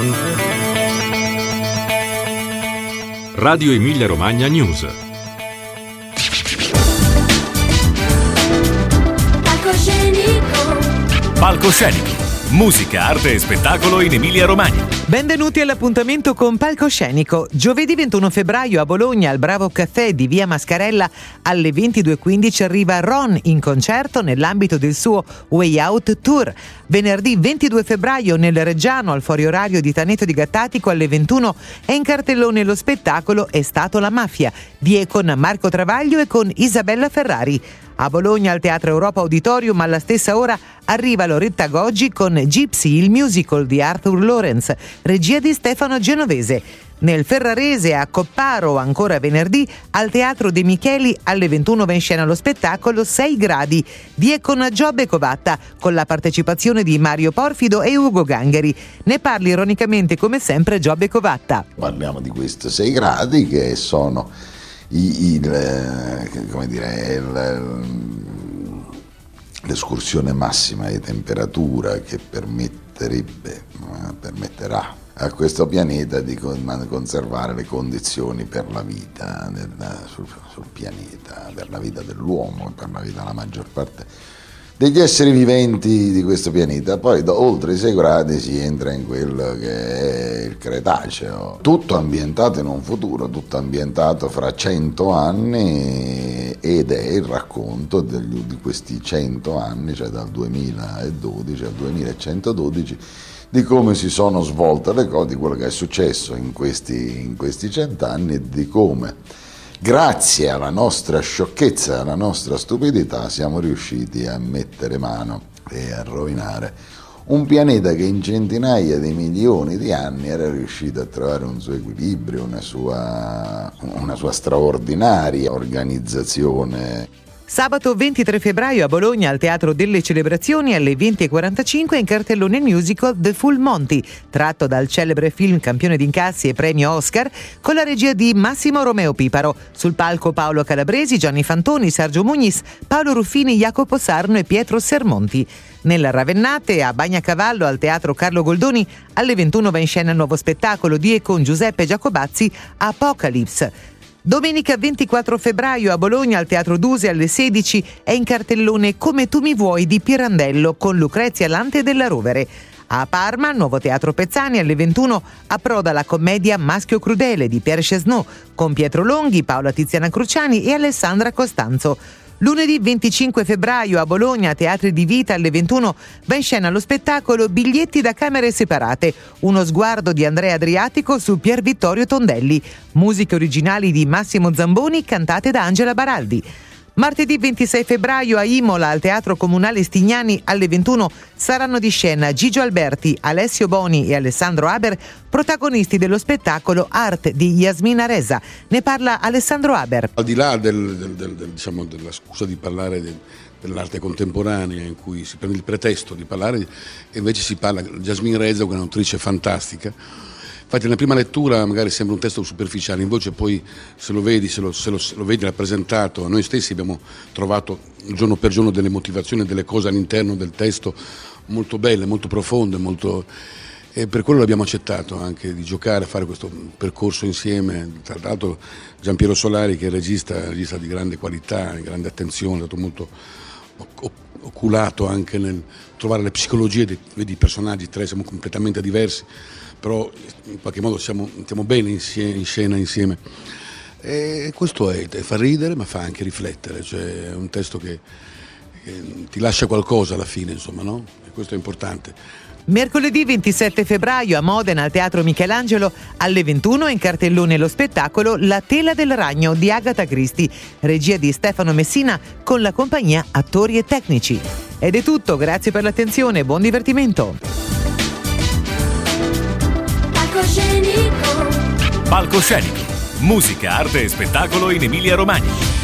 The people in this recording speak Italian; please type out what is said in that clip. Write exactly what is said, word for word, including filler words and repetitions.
Radio Emilia Romagna News. Palcoscenico. Palcoscenico. Musica, arte e spettacolo in Emilia Romagna. Benvenuti all'appuntamento con Palcoscenico. Giovedì ventuno febbraio a Bologna, al Bravo Caffè di Via Mascarella, alle ventidue e quindici arriva Ron in concerto nell'ambito del suo Way Out Tour. Venerdì ventidue febbraio nel Reggiano, al fuori orario di Taneto di Gattatico, alle ventuno è in cartellone lo spettacolo È stato la mafia, di e con Marco Travaglio e con Isabella Ferrari. A Bologna, al Teatro Europa Auditorium, alla stessa ora arriva Loretta Goggi con Gypsy, il musical di Arthur Lawrence, regia di Stefano Genovese. Nel Ferrarese, a Copparo, ancora venerdì, al Teatro De Micheli, alle ventuno va in scena lo spettacolo sei gradi, di e con Giobbe Covatta, con la partecipazione di Mario Porfido e Ugo Gangheri. Ne parli ironicamente, come sempre, Giobbe Covatta. Parliamo di questi sei gradi che sono il, il, come dire, il, l'escursione massima di temperatura che permetterebbe, permetterà a questo pianeta di conservare le condizioni per la vita del, sul, sul pianeta, per la vita dell'uomo, per la vita della maggior parte degli esseri viventi di questo pianeta. Poi do, oltre i sei gradi si entra in quello che è il Cretaceo, tutto ambientato in un futuro, tutto ambientato fra cento anni, ed è il racconto degli, di questi cento anni, cioè dal duemiladodici al duemilacentododici, di come si sono svolte le cose, di quello che è successo in questi, in questi cent'anni e di come, grazie alla nostra sciocchezza, alla nostra stupidità, siamo riusciti a mettere mano e a rovinare un pianeta che in centinaia di milioni di anni era riuscito a trovare un suo equilibrio, una sua, una sua straordinaria organizzazione. Sabato ventitré febbraio a Bologna, al Teatro delle Celebrazioni, alle venti e quarantacinque in cartellone il musical The Full Monty, tratto dal celebre film campione di incassi e premio Oscar, con la regia di Massimo Romeo Piparo. Sul palco Paolo Calabresi, Gianni Fantoni, Sergio Mugnis, Paolo Ruffini, Jacopo Sarno e Pietro Sermonti. Nella Ravennate, a Bagnacavallo, al Teatro Carlo Goldoni, alle ventuno va in scena il nuovo spettacolo di e con Giuseppe Giacobazzi, Apocalypse. Domenica ventiquattro febbraio a Bologna, al Teatro Duse, alle sedici è in cartellone Come tu mi vuoi di Pirandello con Lucrezia Lante della Rovere. A Parma, al Nuovo Teatro Pezzani, alle ventuno approda la commedia Maschio Crudele di Pierre Chesneau con Pietro Longhi, Paola Tiziana Cruciani e Alessandra Costanzo. Lunedì venticinque febbraio a Bologna, Teatri di Vita, alle ventuno va in scena lo spettacolo Biglietti da camere separate, uno sguardo di Andrea Adriatico su Pier Vittorio Tondelli, musiche originali di Massimo Zamboni cantate da Angela Baraldi. Martedì ventisei febbraio a Imola, al Teatro Comunale Stignani, alle ventuno saranno di scena Gigio Alberti, Alessio Boni e Alessandro Haber, protagonisti dello spettacolo Art di Yasmina Reza. Ne parla Alessandro Haber. Al di là del, del, del, del, diciamo, della scusa di parlare del, dell'arte contemporanea, in cui si prende il pretesto di parlare, e invece si parla di Yasmina Reza, che è un'autrice fantastica. Infatti nella prima lettura magari sembra un testo superficiale, invece poi se lo vedi, se lo, se lo, se lo vedi rappresentato, noi stessi abbiamo trovato giorno per giorno delle motivazioni, delle cose all'interno del testo molto belle, molto profonde, molto... e per quello l'abbiamo accettato anche di giocare, fare questo percorso insieme. Tra l'altro Giampiero Solari, che è il regista, è un regista di grande qualità, di grande attenzione, è stato molto oculato anche nel trovare le psicologie dei, dei personaggi, tre siamo completamente diversi, però in qualche modo siamo, stiamo bene insieme, in scena insieme, e questo è, fa ridere ma fa anche riflettere, cioè è un testo che, che ti lascia qualcosa alla fine, insomma, no? E questo è importante. Mercoledì ventisette febbraio a Modena, al Teatro Michelangelo, alle ventuno in cartellone lo spettacolo La tela del ragno di Agatha Christie, regia di Stefano Messina con la compagnia Attori e Tecnici. Ed è tutto, grazie per l'attenzione e buon divertimento. Palcoscenico. Palcoscenico. Musica, arte e spettacolo in Emilia Romagna.